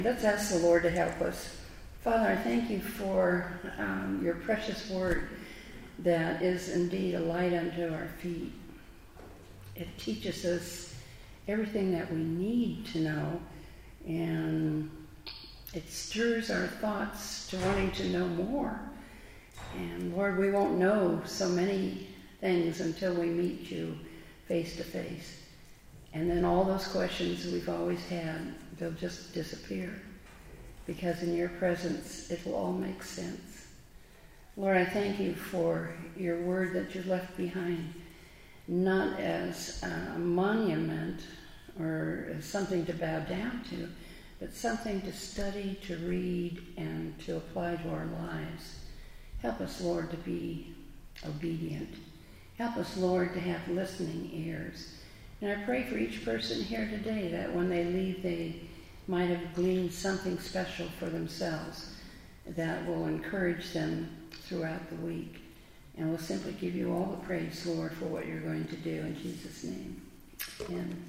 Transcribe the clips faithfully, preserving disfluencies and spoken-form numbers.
Let's ask the Lord to help us. Father, I thank you for um, your precious word that is indeed a light unto our feet. It teaches us everything that we need to know, and it stirs our thoughts to wanting to know more. And Lord, we won't know so many things until we meet you face to face. And then all those questions we've always had, they'll just disappear. Because in your presence, it will all make sense. Lord, I thank you for your word that you left behind, not as a monument or as something to bow down to, but something to study, to read, and to apply to our lives. Help us, Lord, to be obedient. Help us, Lord, to have listening ears. And I pray for each person here today that when they leave, they might have gleaned something special for themselves that will encourage them throughout the week. And we'll simply give you all the praise, Lord, for what you're going to do in Jesus' name. Amen.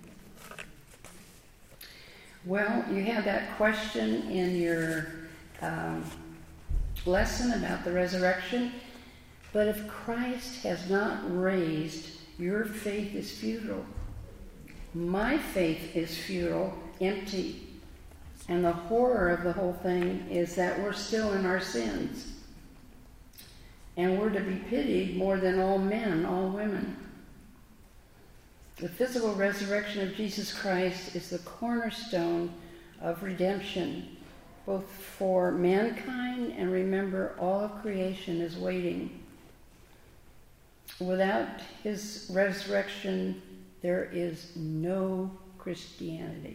Well, you have that question in your um, lesson about the resurrection. But if Christ has not raised, your faith is futile. My faith is futile, empty. And the horror of the whole thing is that we're still in our sins. And we're to be pitied more than all men, all women. The physical resurrection of Jesus Christ is the cornerstone of redemption, both for mankind and remember all of creation is waiting. Without his resurrection, there is no Christianity.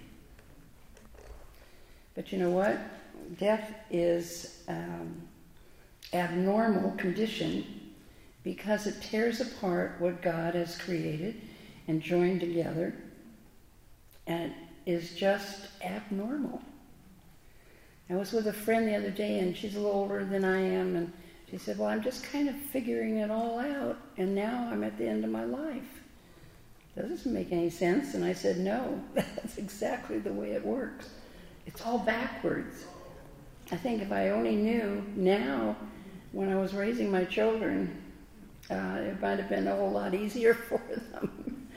But you know what? Death is um, abnormal condition because it tears apart what God has created and joined together, and it is just abnormal. I was with a friend the other day, and she's a little older than I am, and she said, well, I'm just kind of figuring it all out, and now I'm at the end of my life. That doesn't make any sense. And I said, no, that's exactly the way it works. It's all backwards. I think if I only knew now, when I was raising my children, uh, it might have been a whole lot easier for them.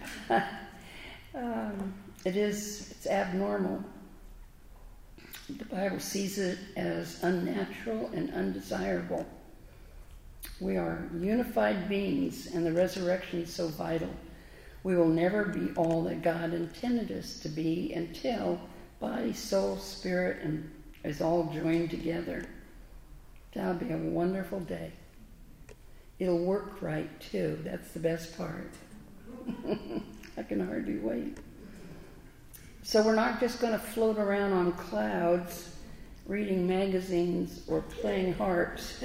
um, it is, it's abnormal. The Bible sees it as unnatural and undesirable. We are unified beings, and the resurrection is so vital. We will never be all that God intended us to be until body, soul, spirit, and is all joined together. That'll be a wonderful day. It'll work right, too. That's the best part. I can hardly wait. So we're not just going to float around on clouds, reading magazines or playing harps.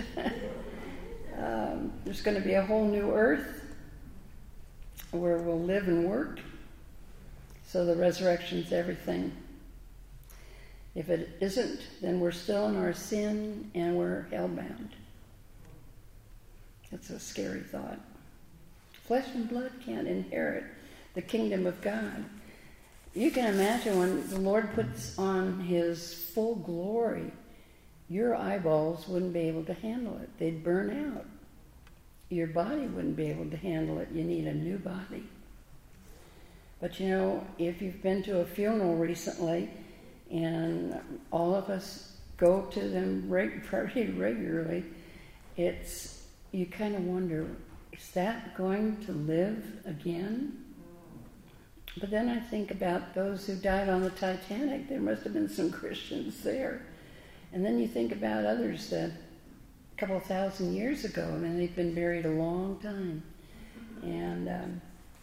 um, there's going to be a whole new earth where we'll live and work. So the resurrection's everything. If it isn't, then we're still in our sin and we're hellbound. That's a scary thought. Flesh and blood can't inherit the kingdom of God. You can imagine when the Lord puts on his full glory, your eyeballs wouldn't be able to handle it. They'd burn out. Your body wouldn't be able to handle it. You need a new body. But you know, if you've been to a funeral recently, and all of us go to them reg- pretty regularly, it's, you kind of wonder, is that going to live again? But then I think about those who died on the Titanic. There must have been some Christians there. And then you think about others that a couple of thousand years ago, I mean, they've been buried a long time. And, um,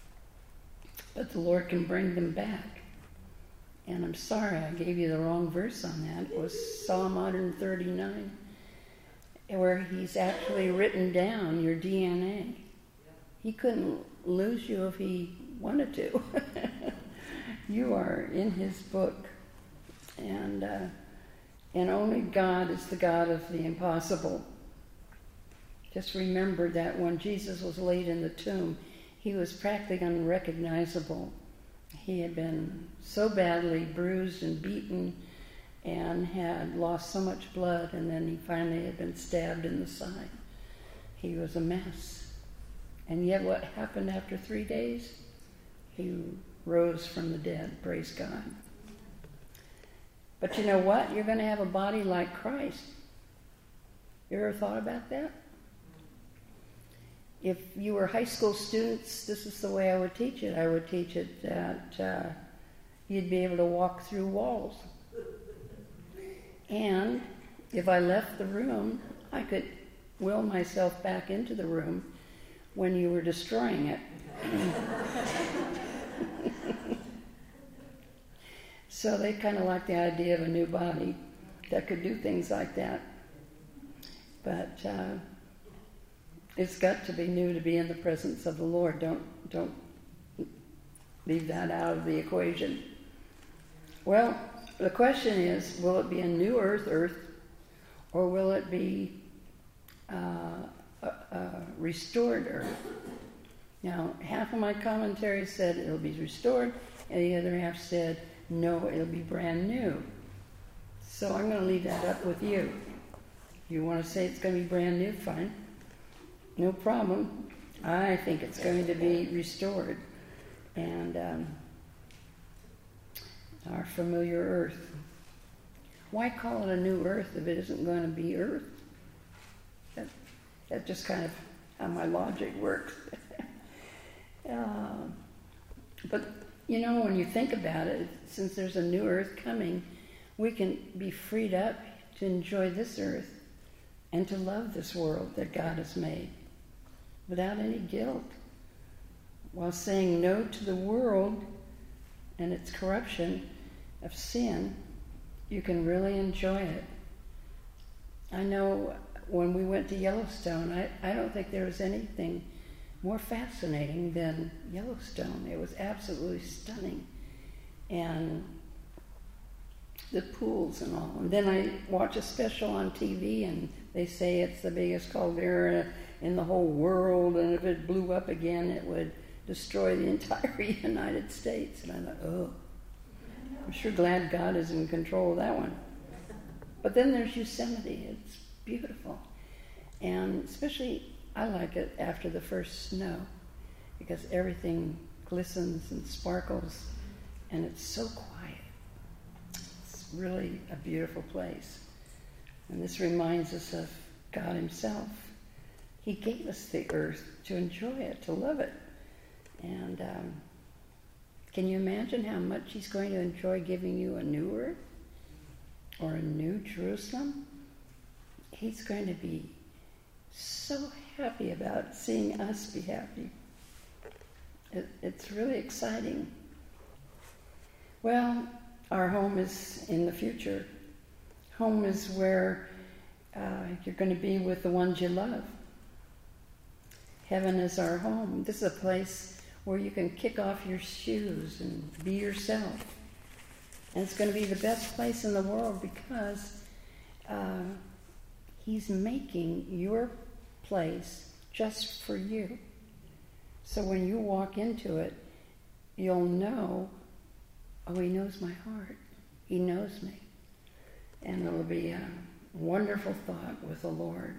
but the Lord can bring them back. And I'm sorry I gave you the wrong verse on that. It was Psalm one thirty-nine, where he's actually written down your D N A. He couldn't lose you if he wanted to. You are in his book. And, uh, and only God is the God of the impossible. Just remember that when Jesus was laid in the tomb, he was practically unrecognizable. He had been so badly bruised and beaten and had lost so much blood, and then he finally had been stabbed in the side. He was a mess. And yet what happened after three days? He rose from the dead, praise God. But you know what? You're going to have a body like Christ. You ever thought about that? If you were high school students, this is the way I would teach it. I would teach it that uh, you'd be able to walk through walls. And if I left the room, I could will myself back into the room when you were destroying it. So they kind of like the idea of a new body that could do things like that. But uh, it's got to be new to be in the presence of the Lord. Don't don't leave that out of the equation. Well, the question is, will it be a new earth, earth, or will it be uh, a, a restored earth? Now, half of my commentary said it'll be restored, and the other half said, no, it'll be brand new. So I'm going to leave that up with you. If you want to say it's going to be brand new, fine. No problem. I think it's going to be restored. And um, our familiar earth. Why call it a new earth if it isn't going to be earth? That, that's just kind of how my logic works. uh, but, you know, when you think about it, since there's a new earth coming, we can be freed up to enjoy this earth and to love this world that God has made without any guilt, while saying no to the world and its corruption of sin. You can really enjoy it. I know when we went to Yellowstone, I, I don't think there was anything more fascinating than Yellowstone. It was absolutely stunning. And the pools and all. And then I watch a special on T V, and they say it's the biggest caldera in the whole world, and if it blew up again, it would destroy the entire United States. And I thought, oh, I'm sure glad God is in control of that one. But then there's Yosemite. It's beautiful. And especially, I like it after the first snow, because everything glistens and sparkles, and it's so quiet. It's really a beautiful place. And this reminds us of God himself. He gave us the earth to enjoy it, to love it. And um, can you imagine how much he's going to enjoy giving you a new earth or a new Jerusalem? He's going to be so happy about seeing us be happy. It, it's really exciting. Well, our home is in the future. Home is where uh, you're going to be with the ones you love. Heaven is our home. This is a place where you can kick off your shoes and be yourself. And it's going to be the best place in the world because uh, he's making your place just for you. So when you walk into it, you'll know, oh, he knows my heart. He knows me. And it'll be a wonderful thought with the Lord.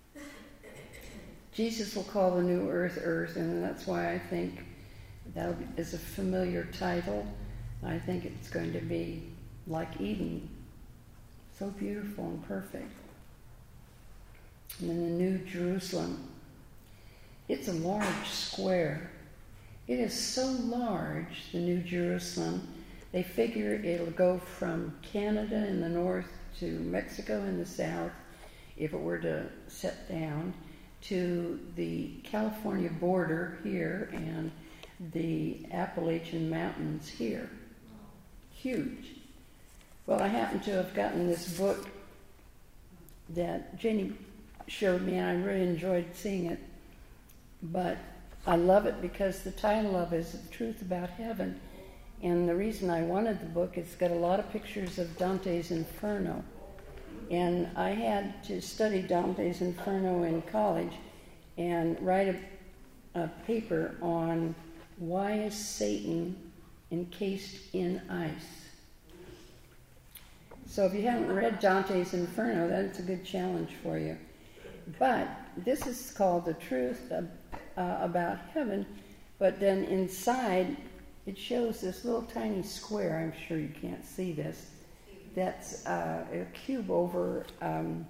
Jesus will call the new earth, earth, and that's why I think that is a familiar title. I think it's going to be like Eden, so beautiful and perfect. And then the New Jerusalem. It's a large square. It is so large, the New Jerusalem, they figure it'll go from Canada in the north to Mexico in the south, if it were to set down, to the California border here and the Appalachian Mountains here. Huge. Well, I happen to have gotten this book that Jenny showed me, and I really enjoyed seeing it. But I love it because the title of it is The Truth About Heaven. And the reason I wanted the book is it's got a lot of pictures of Dante's Inferno. And I had to study Dante's Inferno in college and write a, a paper on why is Satan encased in ice. So if you haven't read Dante's Inferno, that's a good challenge for you. But this is called The Truth uh, About Heaven, but then inside it shows this little tiny square. I'm sure you can't see this. That's uh, a cube over um,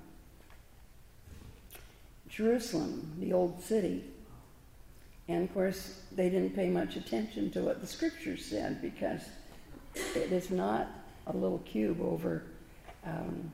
Jerusalem, the old city. And of course, they didn't pay much attention to what the scriptures said, because it is not a little cube over um,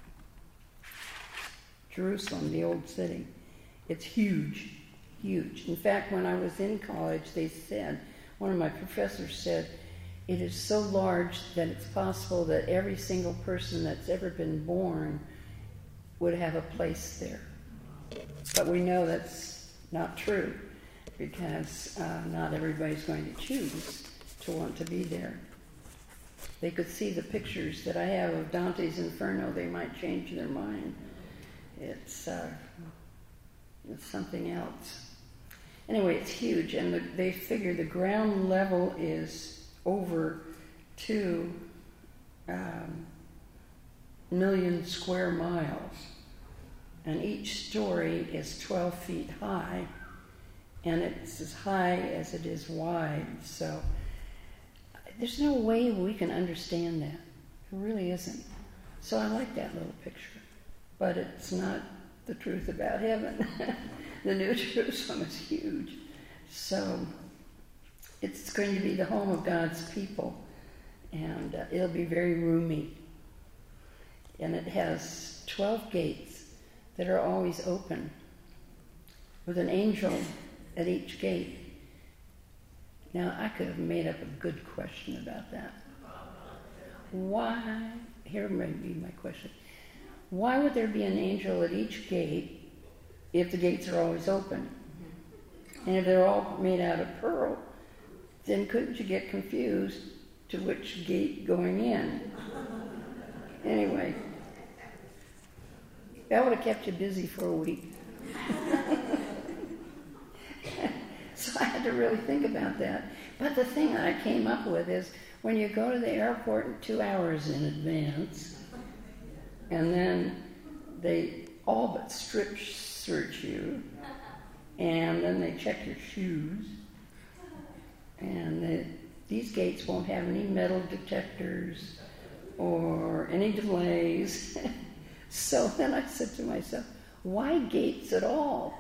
Jerusalem, the old city. It's huge, huge. In fact, when I was in college, they said, one of my professors said, it is so large that it's possible that every single person that's ever been born would have a place there. But we know that's not true, because uh, not everybody's going to choose to want to be there. They could see the pictures that I have of Dante's Inferno, they might change their mind. It's, uh, it's something else. Anyway, it's huge, and the, they figure the ground level is over two um, million square miles, and each story is twelve feet high, and it's as high as it is wide. So there's no way we can understand that. There really isn't. So I like that little picture, but it's not the truth about heaven. The New Jerusalem is huge. So it's going to be the home of God's people, and uh, it'll be very roomy. And it has twelve gates that are always open, with an angel at each gate. Now, I could have made up a good question about that. Why, here may be my question. Why would there be an angel at each gate if the gates are always open? And if they're all made out of pearl, then couldn't you get confused to which gate going in? Anyway, that would have kept you busy for a week. So I had to really think about that. But the thing that I came up with is, when you go to the airport two hours in advance, and then they all but strip search you, and then they check your shoes, and they, these gates won't have any metal detectors or any delays. So then I said to myself, why gates at all?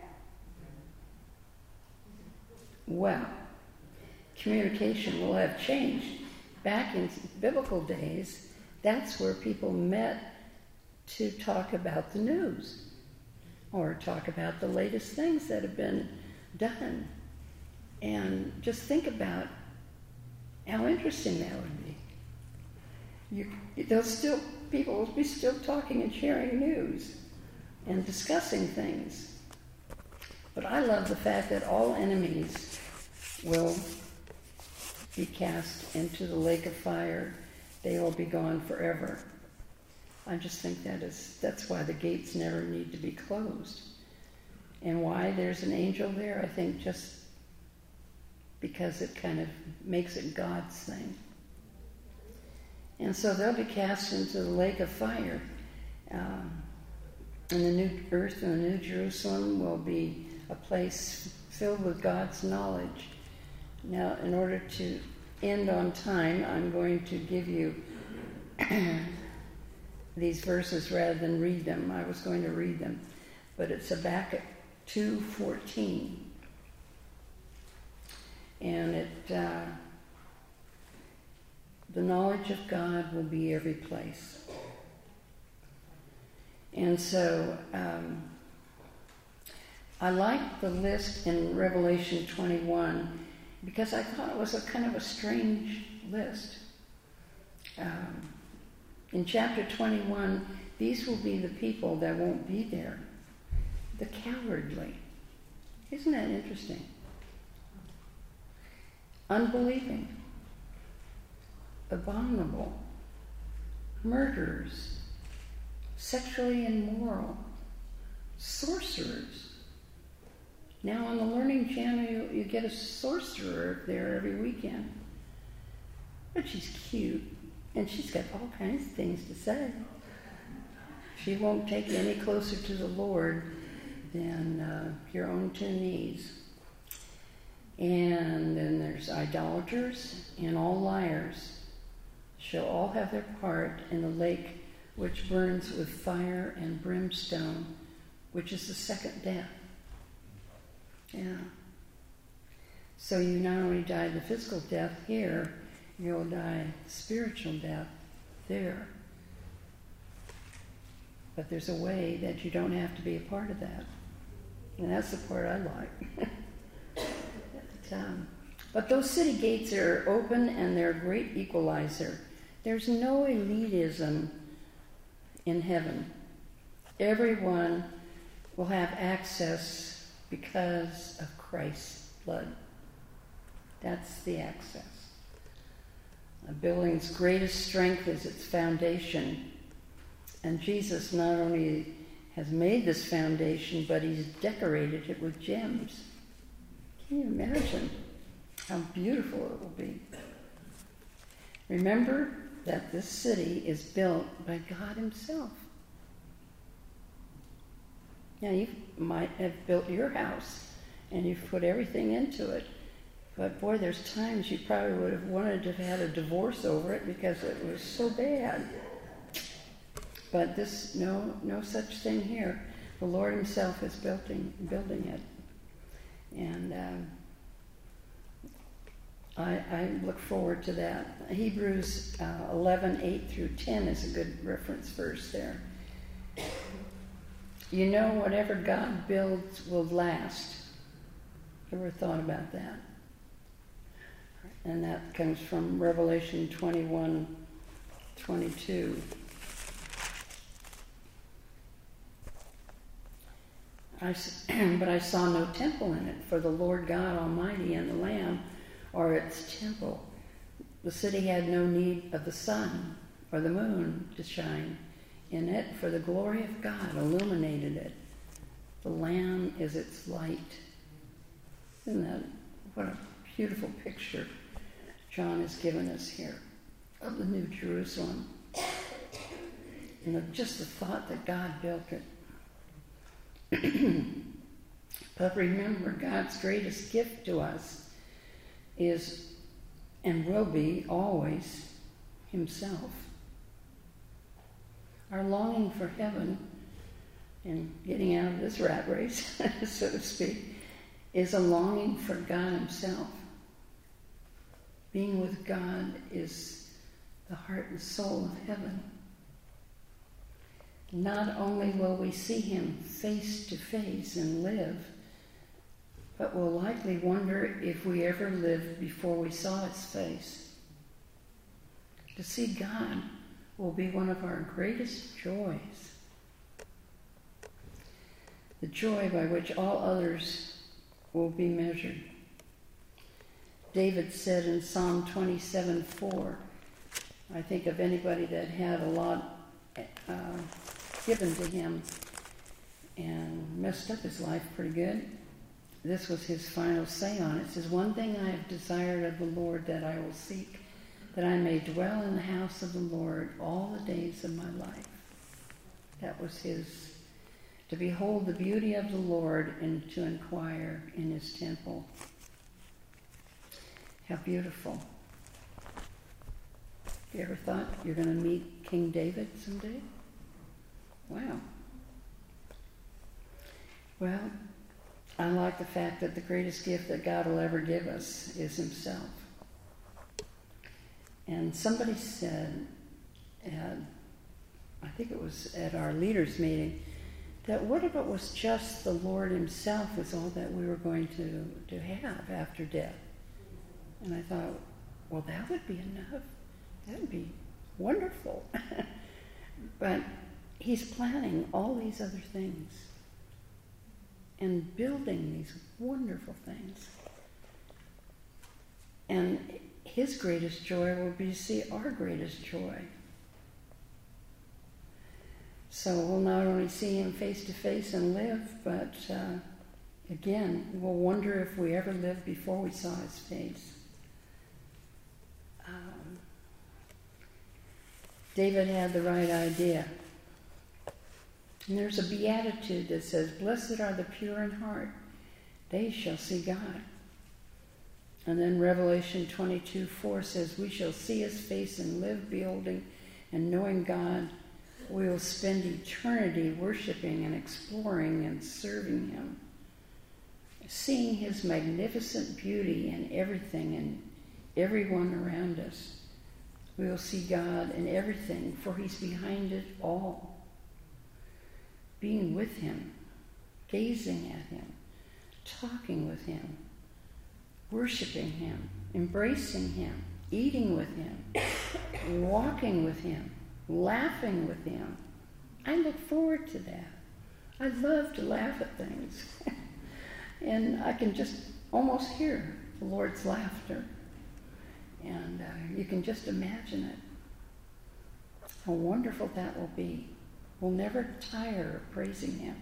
Well, communication will have changed. Back in biblical days, that's where people met to talk about the news or talk about the latest things that have been done. And just think about how interesting that would be. You, they'll still, people will be still talking and sharing news and discussing things. But I love the fact that all enemies will be cast into the lake of fire. They will be gone forever. I just think that is, that's why the gates never need to be closed. And why there's an angel there, I think just because it kind of makes it God's thing. And so they'll be cast into the lake of fire. Um, and the new earth and the new Jerusalem will be a place filled with God's knowledge. Now, in order to end on time, I'm going to give you these verses rather than read them. I was going to read them, but it's Habakkuk two fourteen. And it, uh, the knowledge of God will be every place. And so, um, I like the list in Revelation twenty-one because I thought it was a kind of a strange list. Um, in chapter twenty-one, these will be the people that won't be there. The cowardly. Isn't that interesting? Unbelieving. Abominable. Murderers. Sexually immoral. Sorcerers. Now on the Learning Channel, you, you get a sorcerer there every weekend. But she's cute. And she's got all kinds of things to say. She won't take you any closer to the Lord than uh, your own two knees. And then there's idolaters and all liars shall all have their part in the lake which burns with fire and brimstone, which is the second death. Yeah. So you not only die the physical death here, you'll die spiritual death there. But there's a way that you don't have to be a part of that. And that's the part I like. but, um, but those city gates are open and they're a great equalizer. There's no elitism in heaven. Everyone will have access because of Christ's blood. That's the access. A building's greatest strength is its foundation. And Jesus not only has made this foundation, but he's decorated it with gems. Can you imagine how beautiful it will be? Remember that this city is built by God himself. Now, you might have built your house and you've put everything into it. But boy, there's times you probably would have wanted to have had a divorce over it because it was so bad. But this, no, no such thing here. The Lord himself is building, building it. And um, I, I look forward to that. Hebrews uh, eleven, eight through ten is a good reference verse there. You know, whatever God builds will last. Ever thought about that? And that comes from Revelation twenty-one, twenty-two. I, but I saw no temple in it, for the Lord God Almighty and the Lamb are its temple. The city had no need of the sun or the moon to shine in it, for the glory of God illuminated it. The Lamb is its light. Isn't that what a beautiful picture John has given us here of the New Jerusalem. You know, just the thought that God built it. But remember, God's greatest gift to us is and will be always himself. Our longing for heaven and getting out of this rat race, so to speak, is a longing for God himself. Being with God is the heart and soul of heaven. Not only will we see him face to face and live, but we'll likely wonder if we ever lived before we saw his face. To see God will be one of our greatest joys. The joy by which all others will be measured. David said in Psalm twenty-seven, four, I think of anybody that had a lot uh, given to him and messed up his life pretty good. This was his final say on it. It says, one thing I have desired of the Lord that I will seek, that I may dwell in the house of the Lord all the days of my life. That was his, to behold the beauty of the Lord and to inquire in his temple. How beautiful. You ever thought you're going to meet King David someday? Wow. Well, I like the fact that the greatest gift that God will ever give us is himself. And somebody said, at, I think it was at our leaders' meeting, that what if it was just the Lord himself was all that we were going to, to have after death? And I thought, well, that would be enough. That would be wonderful. But he's planning all these other things and building these wonderful things. And his greatest joy will be to see our greatest joy. So we'll not only see him face to face and live, but uh, again, we'll wonder if we ever lived before we saw his face. Um, David had the right idea. And there's a beatitude that says, "Blessed are the pure in heart, they shall see God." And then Revelation twenty-two four says, "We shall see his face and live, beholding and knowing God. We will spend eternity worshiping and exploring and serving him, seeing his magnificent beauty in everything and everyone around us. We will see God in everything, for he's behind it all. Being with him, gazing at him, talking with him, worshiping him, embracing him, eating with him, walking with him, laughing with him. I look forward to that. I love to laugh at things." And I can just almost hear the Lord's laughter. And uh, you can just imagine it. How wonderful that will be. We'll never tire of praising him.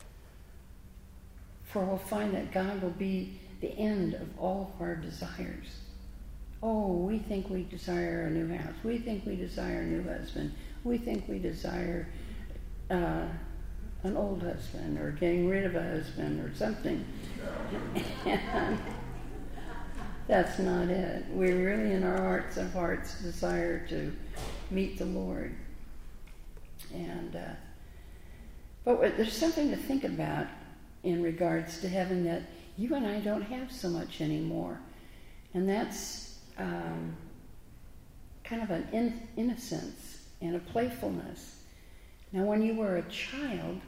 For we'll find that God will be the end of all of our desires. Oh, we think we desire a new house. We think we desire a new husband. We think we desire uh, an old husband, or getting rid of a husband or something. And that's not it. We really in our hearts of hearts desire to meet the Lord. And uh, but there's something to think about in regards to heaven that you and I don't have so much anymore. And that's um, kind of an in- innocence and a playfulness. Now, when you were a child,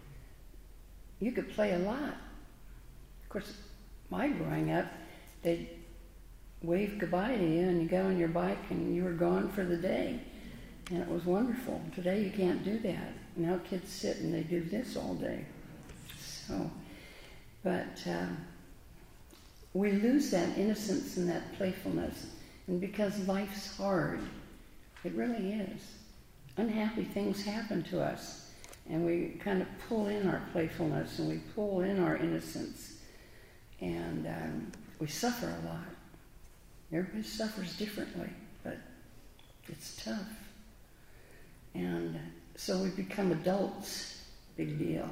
you could play a lot. Of course, my growing up, they'd wave goodbye to you and you go on your bike and you were gone for the day. And it was wonderful. Today you can't do that. Now kids sit and they do this all day. So, but um, we lose that innocence and that playfulness. And because life's hard, it really is. Unhappy things happen to us. And we kind of pull in our playfulness and we pull in our innocence. And um, we suffer a lot. Everybody suffers differently, but it's tough. And so we become adults, big deal.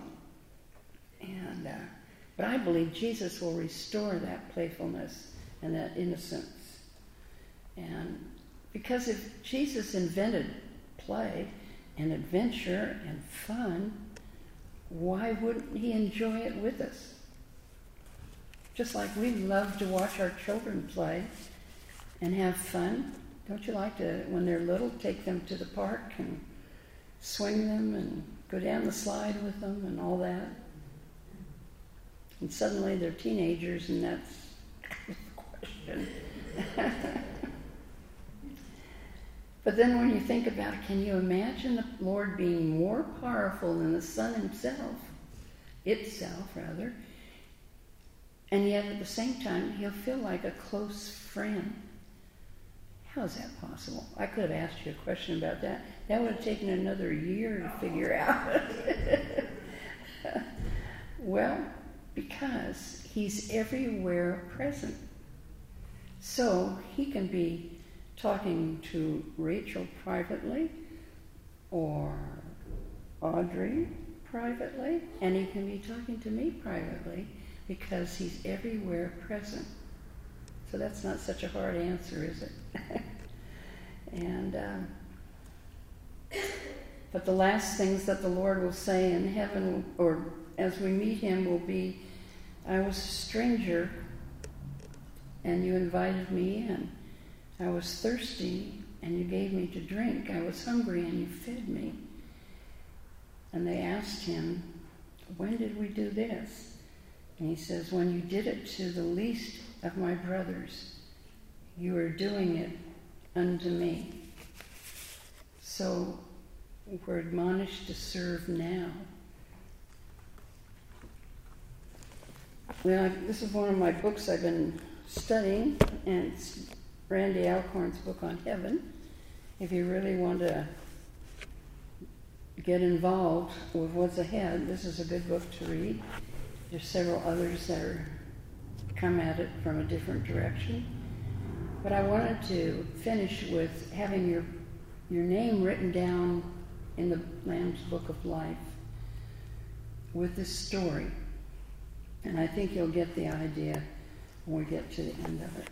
And uh, but I believe Jesus will restore that playfulness and that innocence. And because if Jesus invented play and adventure and fun, why wouldn't he enjoy it with us? Just like we love to watch our children play and have fun. Don't you like to, when they're little, take them to the park and swing them and go down the slide with them and all that? And suddenly they're teenagers and that's the question. But then when you think about it, can you imagine the Lord being more powerful than the sun himself, itself rather, and yet at the same time he'll feel like a close friend? How is that possible? I could have asked you a question about that. That would have taken another year to figure out. Well, because he's everywhere present. So he can be talking to Rachel privately or Audrey privately, and he can be talking to me privately because he's everywhere present. So that's not such a hard answer, is it? and um, but the last things that the Lord will say in heaven, or as we meet him, will be, "I was a stranger, and you invited me in. I was thirsty, and you gave me to drink. I was hungry, and you fed me." And they asked him, "When did we do this?" And he says, "When you did it to the least of my brothers, you are doing it unto me." So we're admonished to serve now. Well, this is one of my books I've been studying, and it's Randy Alcorn's book on heaven. If you really want to get involved with what's ahead, this is a good book to read. There's several others that are come at it from a different direction. But I wanted to finish with having your your name written down in the Lamb's Book of Life with this story. And I think you'll get the idea when we get to the end of it.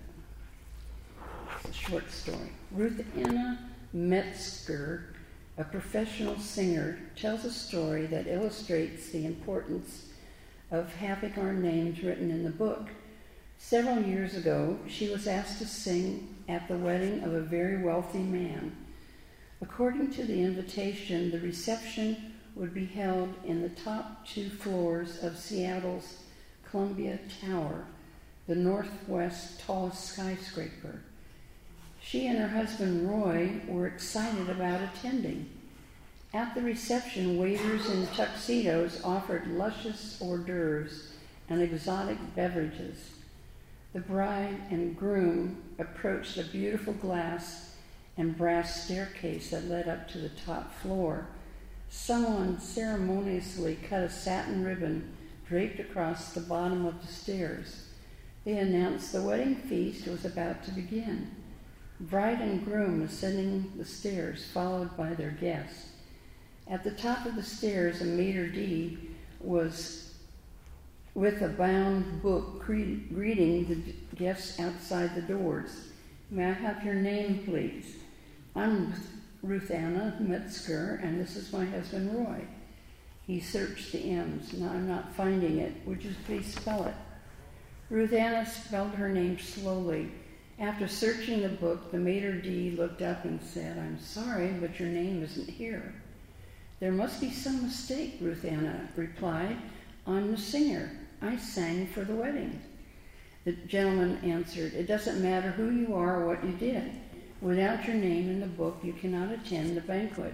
It's a short story. Ruth Anna Metzger, a professional singer, tells a story that illustrates the importance of having our names written in the book. Several years ago, she was asked to sing at the wedding of a very wealthy man. According to the invitation, the reception would be held in the top two floors of Seattle's Columbia Tower, the northwest tallest skyscraper. She and her husband Roy were excited about attending. At the reception, waiters in tuxedos offered luscious hors d'oeuvres and exotic beverages. The bride and groom approached a beautiful glass and brass staircase that led up to the top floor. Someone ceremoniously cut a satin ribbon draped across the bottom of the stairs. They announced the wedding feast was about to begin. Bride and groom ascending the stairs, followed by their guests. At the top of the stairs, a maitre d' was with a bound book greeting the guests outside the doors. May I have your name, please? I'm Ruth Anna Metzger, and this is my husband, Roy. He searched the M's. Now I'm not finding it. Would you please spell it? Ruth Anna spelled her name slowly. After searching the book, the maitre d' looked up and said, I'm sorry, but your name isn't here. There must be some mistake, Ruth Anna replied. I'm the singer. I sang for the wedding. The gentleman answered, it doesn't matter who you are or what you did. Without your name in the book, you cannot attend the banquet.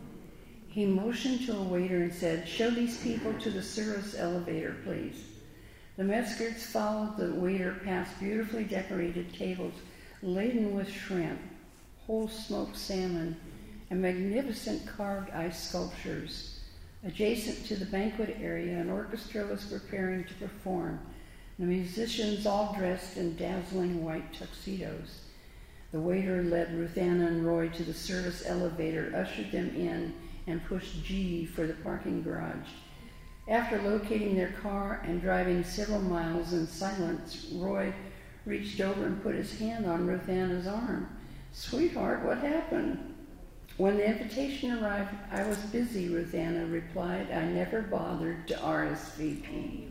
He motioned to a waiter and said, show these people to the service elevator, please. The Metzgers followed the waiter past beautifully decorated tables laden with shrimp, whole smoked salmon, and magnificent carved ice sculptures. Adjacent to the banquet area, an orchestra was preparing to perform, the musicians all dressed in dazzling white tuxedos. The waiter led Ruth Anna and Roy to the service elevator, ushered them in, and pushed G for the parking garage. After locating their car and driving several miles in silence, Roy reached over and put his hand on Ruth Anna's arm. Sweetheart, what happened? When the invitation arrived, I was busy, Ruth Anna replied. I never bothered to R S V P.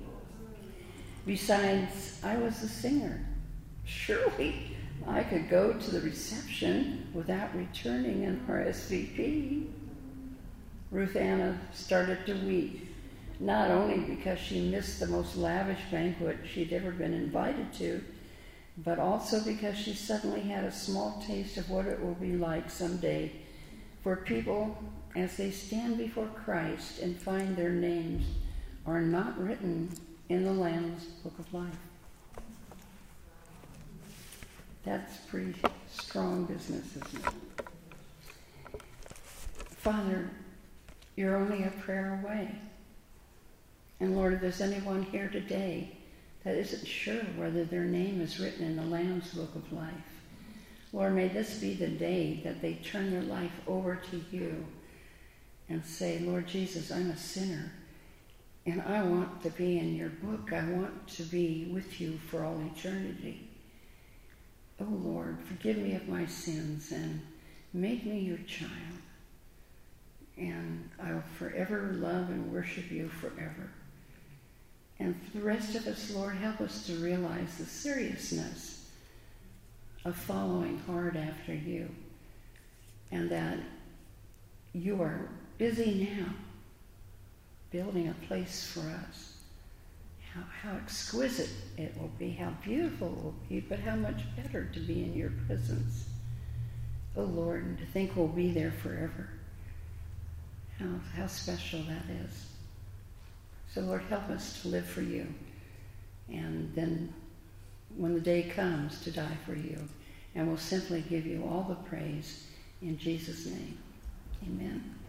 Besides, I was the singer. Surely I could go to the reception without returning an R S V P. Ruth Anna started to weep, not only because she missed the most lavish banquet she'd ever been invited to, but also because she suddenly had a small taste of what it will be like someday for people as they stand before Christ and find their names are not written in the Lamb's Book of Life. That's pretty strong business, isn't it? Father, you're only a prayer away. And Lord, if there's anyone here today that isn't sure whether their name is written in the Lamb's Book of Life, Lord, may this be the day that they turn their life over to you and say, Lord Jesus, I'm a sinner, and I want to be in your book. I want to be with you for all eternity. Oh, Lord, forgive me of my sins and make me your child. And I will forever love and worship you forever. And for the rest of us, Lord, help us to realize the seriousness of following hard after you, and that you are busy now building a place for us. How, how exquisite it will be, how beautiful it will be, but how much better to be in your presence. Oh, Lord, and to think we'll be there forever. How, how special that is. So, Lord, help us to live for you. And then when the day comes, to die for you. And we'll simply give you all the praise in Jesus' name. Amen.